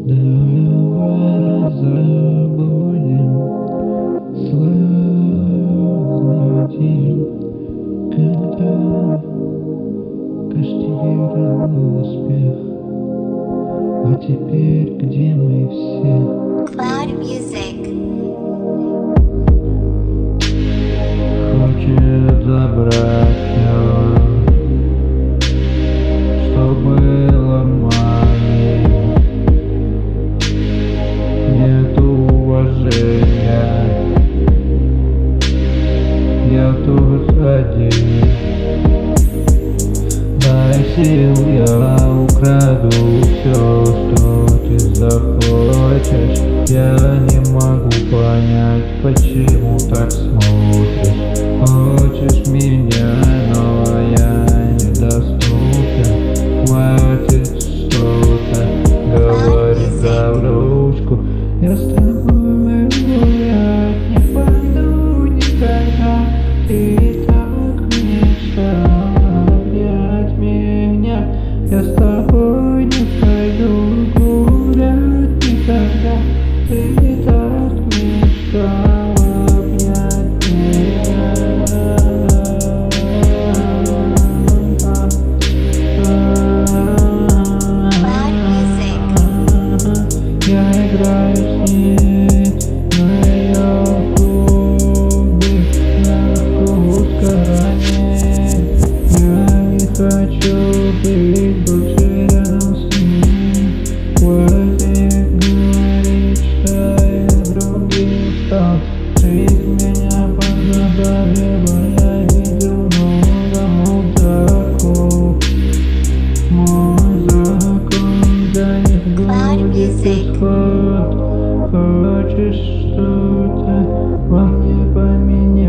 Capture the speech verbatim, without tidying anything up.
Давай забудем славный день, когда культивировал успех. А теперь где мы все? Cloud Music. Хочет забрать все, что было моим. Нет уважения, я тут один. Дай сил, я украду все, что ты захочешь. Я не могу понять, почему так смотришь. Хочешь меня, но я недоступен. Хватит что-то говорить за ручку. Я с тобой гулять не пойду никогда. Ты так мешал обнять меня. Я с тобой не пойду гулять никогда. Ты так мешал обнять меня. Cloud Music. Я играю с ней на ее губы, на стороне. Я не хочу быть больше рядом с ней. Хватит говорить, что я другим стал. Жизнь меня позабавила, я видел много мудаков. Мой закон для них Cloud будет Music. исход. Хочешь что-то во мне поменять?